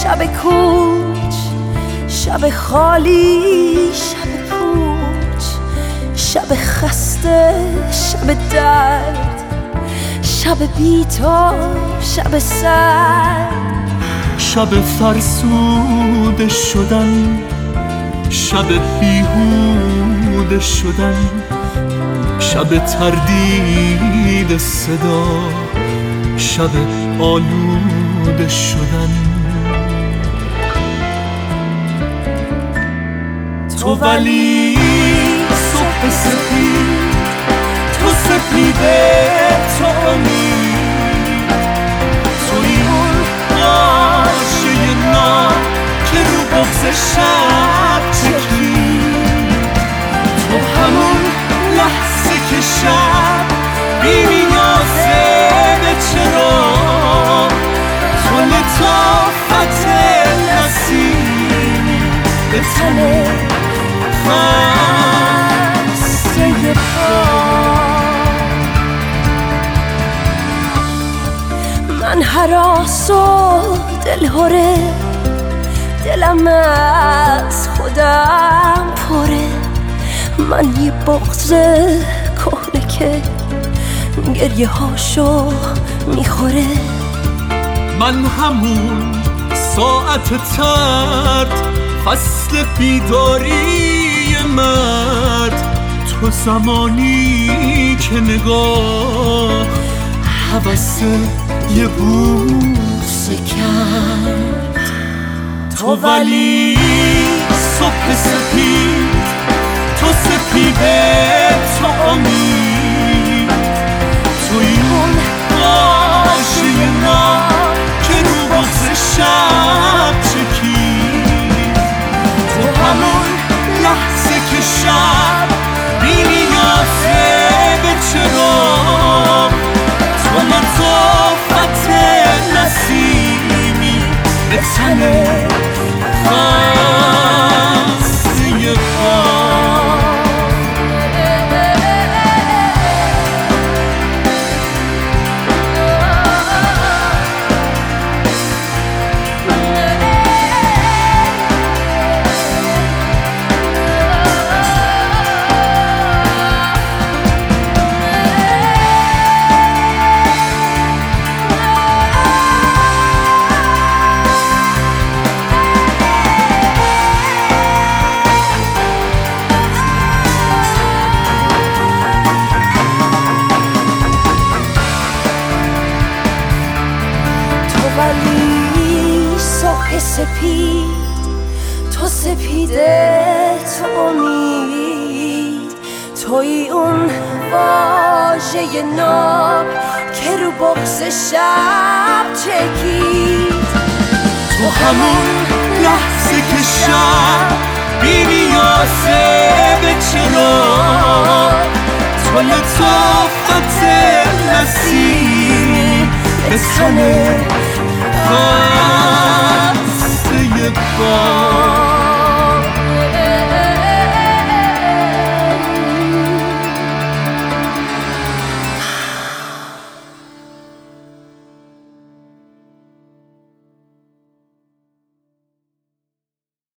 شب کوچ، شب خالی، شب پوچ، شب خسته، شب درد، شب بی تو، شب سرد، شب فرسوده شدن، شب بیهوده شدن، شب تردید صدا، شب آلوده شدن. تو ولی صبح سپید، تو سپیده، تو امید، توی اون آشه نار که رو بغض شب چکید، تو همون لحظه که شب بی نیازه به چراغ، تو لطافت نسیم به تن خسته پا. من هراس و دلهره، دلم از خودم پره، من یه بغض کهنه که گریه هاشو میخوره. من همون ساعت ترد، فصل بیداری مرد، تو زمانی که نگاه هوس یه بوسه کرد. تو ولی صبح سپید، تو سپیده، تو امید، توی اون آشه نار که رو بغض شب چکید، تو همون لحظه که شب بی نیازه به چراغ، تو لطافت نسیمی به تن خسته پا. ولی صبح سپید، تو سپیده، تو امید، توی اون واژه ناب که رو بغض شب چکید، تو همون لحظه که شب بی نیازه به چراغ، تو لطافت نسیمی به تن خسته پا.